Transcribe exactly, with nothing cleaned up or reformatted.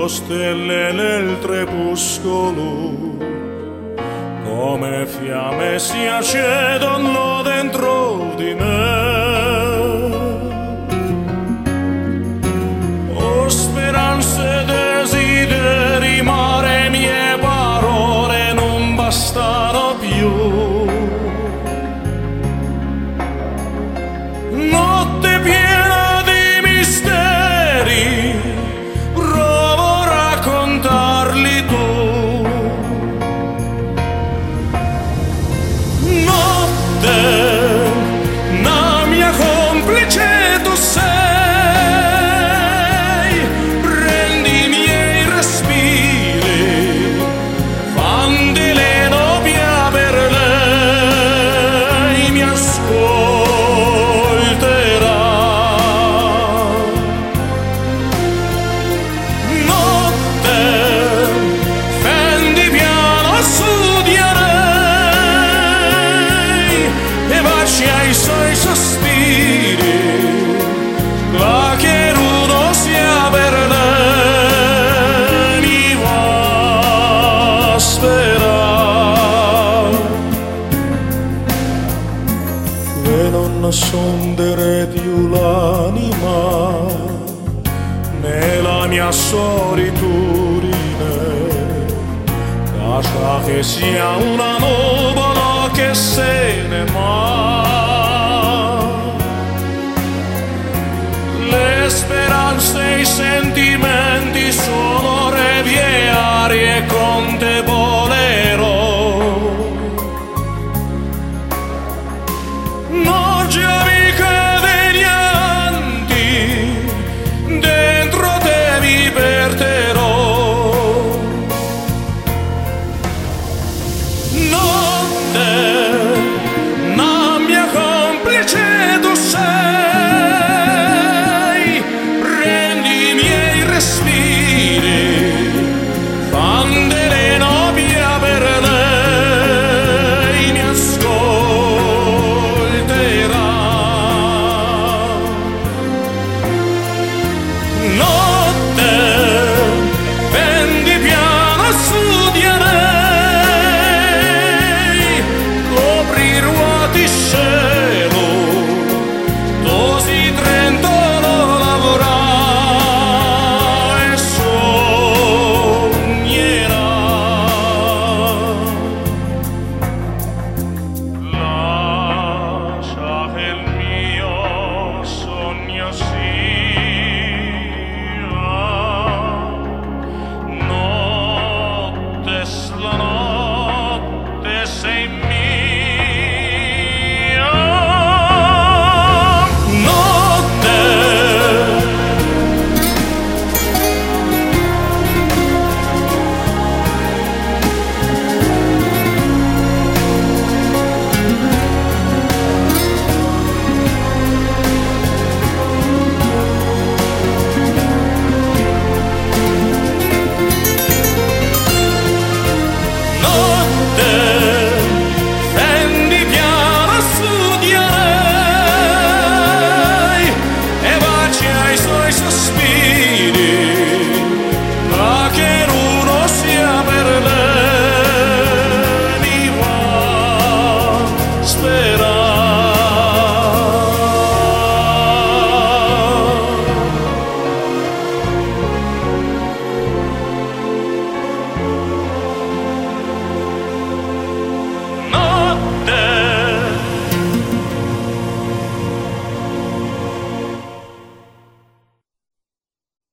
stelle nel crepuscolo, come fiamme si accedono dentro di me. Ho speranze, desideri, ma le mie parole non bastano più. Notte piena di misteri, provo a raccontarli tu. Notte, la mia complice tu sei, prendi i miei respiri, fan di leno via per lei, mi ascolterà. Notte, fendi piano su di lei e baci ai suoi sospiri, la che rudo sia per lei, mi va a sperare. E non sondere più l'anima nella mia solitudine, lascia che sia una nuvola che se ne va. Le speranze e i sentimenti sono revie